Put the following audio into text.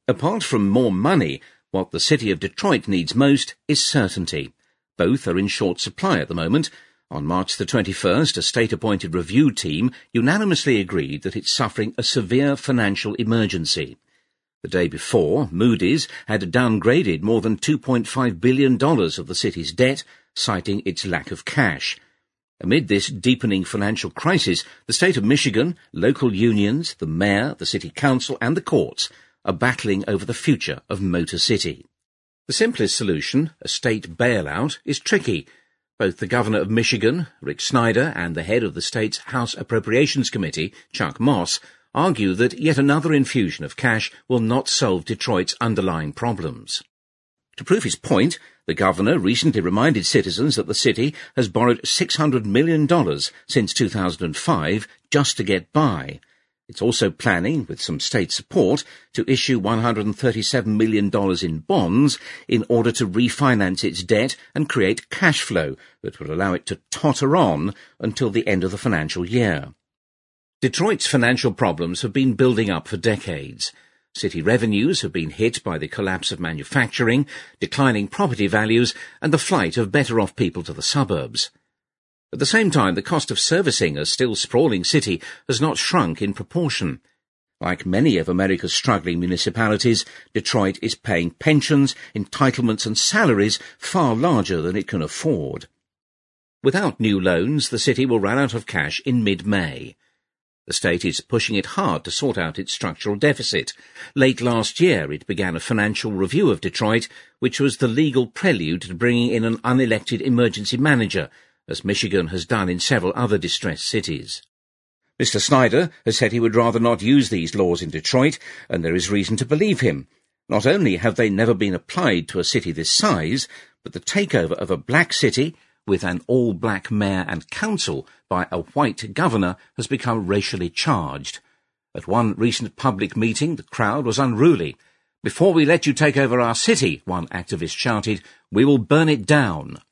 Apart from more money, what the city of Detroit needs most is certainty. Both are in short supply at the moment. On March the 21st, a state-appointed review team unanimously agreed that it's suffering a severe financial emergency. The day before, Moody's had downgraded more than $2.5 billion of the city's debt, citing its lack of cash. Amid this deepening financial crisis, the state of Michigan, local unions, the mayor, the city council and the courts are battling over the future of Motor City. The simplest solution, a state bailout, is tricky. Both the governor of Michigan, Rick Snyder, and the head of the state's House Appropriations Committee, Chuck Moss, argue that yet another infusion of cash will not solve Detroit's underlying problems. To prove his point, the governor recently reminded citizens that the city has borrowed $600 million since 2005 just to get by. It's also planning, with some state support, to issue $137 million in bonds in order to refinance its debt and create cash flow that would allow it to totter on until the end of the financial year. Detroit's financial problems have been building up for decades. City revenues have been hit by the collapse of manufacturing, declining property values, and the flight of better-off people to the suburbs. At the same time, the cost of servicing a still sprawling city has not shrunk in proportion. Like many of America's struggling municipalities, Detroit is paying pensions, entitlements and salaries far larger than it can afford. Without new loans, the city will run out of cash in mid-May. The state is pushing it hard to sort out its structural deficit. Late last year, it began a financial review of Detroit, which was the legal prelude to bringing in an unelected emergency manager, as Michigan has done in several other distressed cities. Mr. Snyder has said he would rather not use these laws in Detroit, and there is reason to believe him. Not only have they never been applied to a city this size, but the takeover of a black city, with an all-black mayor and council, by a white governor has become racially charged. At one recent public meeting, the crowd was unruly. "Before we let you take over our city," one activist shouted, "we will burn it down."